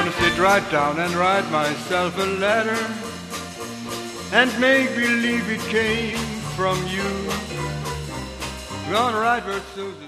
gonna sit right down and write myself a letter and make believe it came from you. Gonna write her Susan.